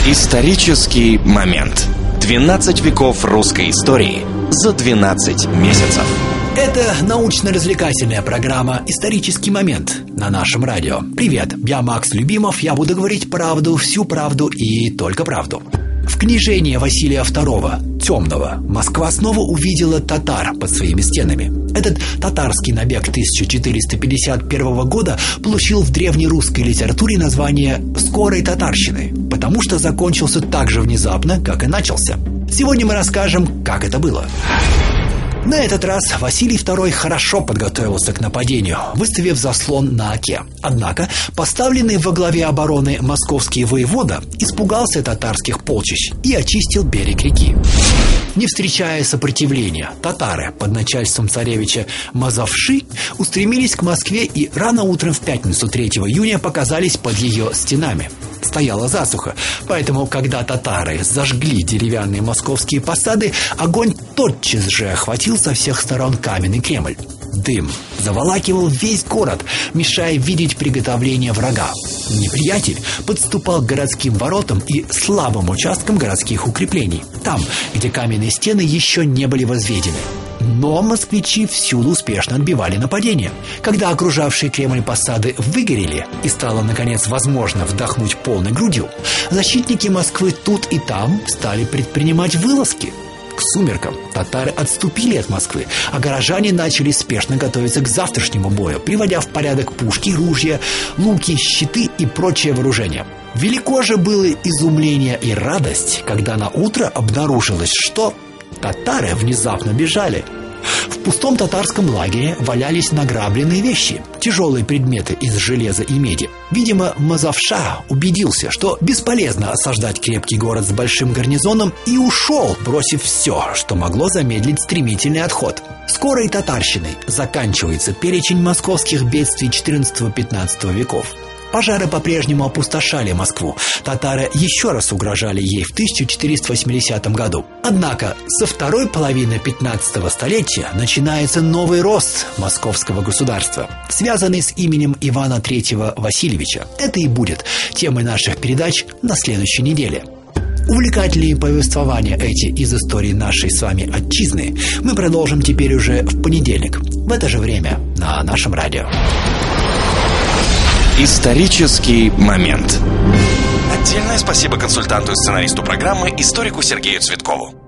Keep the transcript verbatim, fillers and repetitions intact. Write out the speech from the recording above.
Исторический момент. двенадцать веков русской истории за двенадцать месяцев. Это научно-развлекательная программа «Исторический момент» на нашем радио. Привет, я Макс Любимов, я буду говорить правду, всю правду и только правду. В княжении Василия второго, Темного, Москва снова увидела татар под своими стенами. Этот татарский набег тысяча четыреста пятьдесят первого года получил в древнерусской литературе название «Скорой татарщины», потому что закончился так же внезапно, как и начался. Сегодня мы расскажем, как это было. На этот раз Василий второй хорошо подготовился к нападению, выставив заслон на Оке. Однако поставленный во главе обороны московский воевода испугался татарских полчищ и очистил берег реки. Не встречая сопротивления, татары под начальством царевича Мазовши устремились к Москве и рано утром в пятницу третьего июня показались под ее стенами. Стояла засуха, поэтому, когда татары зажгли деревянные московские посады, огонь тотчас же охватил со всех сторон каменный Кремль. Дым заволакивал весь город, мешая видеть приготовление врага. Неприятель подступал к городским воротам и слабым участкам городских укреплений, там, где каменные стены еще не были возведены. Но москвичи всюду успешно отбивали нападения. Когда окружавшие Кремль посады выгорели и стало, наконец, возможно вдохнуть полной грудью, защитники Москвы тут и там стали предпринимать вылазки. К сумеркам татары отступили от Москвы, а горожане начали спешно готовиться к завтрашнему бою, приводя в порядок пушки, ружья, луки, щиты и прочее вооружение. Велико же было изумление и радость, когда на утро обнаружилось, что татары внезапно бежали. В пустом татарском лагере валялись награбленные вещи, тяжелые предметы из железа и меди. Видимо, Мазовша убедился, что бесполезно осаждать крепкий город с большим гарнизоном, и ушел, бросив все, что могло замедлить стремительный отход. Скорой татарщиной заканчивается перечень московских бедствий четырнадцатого-пятнадцатого веков. Пожары по-прежнему опустошали Москву. Татары еще раз угрожали ей в тысяча четыреста восьмидесятом году. Однако со второй половины пятнадцатого столетия начинается новый рост московского государства, связанный с именем Ивана третьего Васильевича. Это и будет темой наших передач на следующей неделе. Увлекательные повествования эти из истории нашей с вами отчизны мы продолжим теперь уже в понедельник, в это же время на нашем радио. Исторический момент. Отдельное спасибо консультанту и сценаристу программы, историку Сергею Цветкову.